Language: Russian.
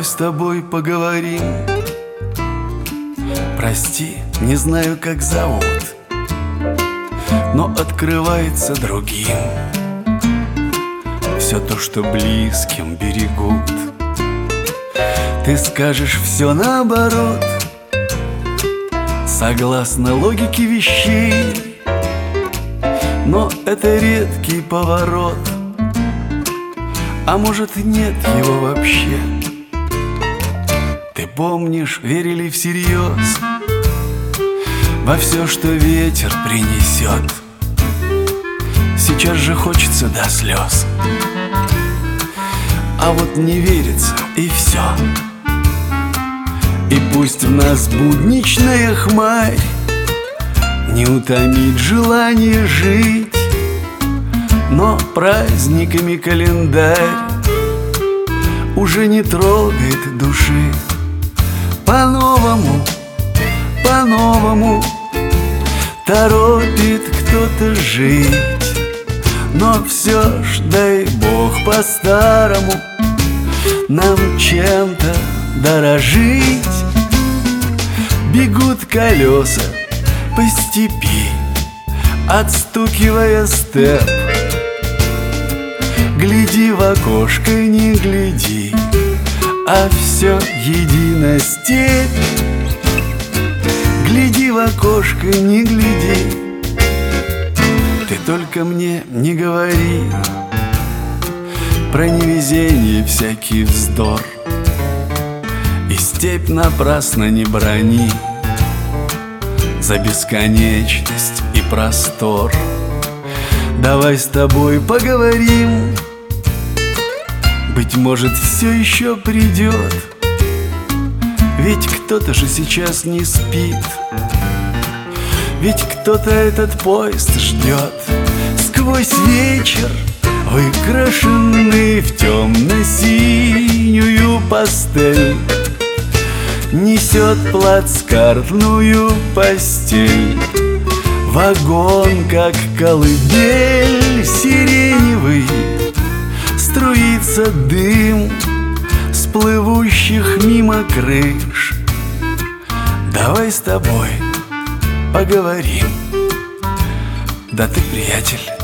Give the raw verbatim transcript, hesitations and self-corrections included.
Давай с тобой поговорим. Прости, не знаю, как зовут, но открывается другим все то, что близким берегут. Ты скажешь все наоборот, согласно логике вещей, но это редкий поворот, а может нет его вообще. Ты помнишь, верили всерьез во все, что ветер принесет. Сейчас же хочется до слез, а вот не верится, и все. И пусть в нас будничная хмарь не утомит желание жить, но праздниками календарь уже не трогает души. По-новому, по-новому торопит кто-то жить, но все ж, дай Бог, по-старому нам чем-то дорожить. Бегут колеса по степи, отстукивая степ. Гляди в окошко, не гляди, а все едино степь. Гляди в окошко, не гляди, ты только мне не говори про невезение, всякий вздор, и степь напрасно не брони за бесконечность и простор. Давай с тобой поговорим, быть может, все еще придет, ведь кто-то же сейчас не спит, ведь кто-то этот поезд ждет. Сквозь вечер, выкрашенный в темно-синюю пастель, несет плацкартную постель. Вагон, как колыбель сиреневый, струится дым с плывущих мимо крыш. Давай с тобой поговорим. Да ты, приятель,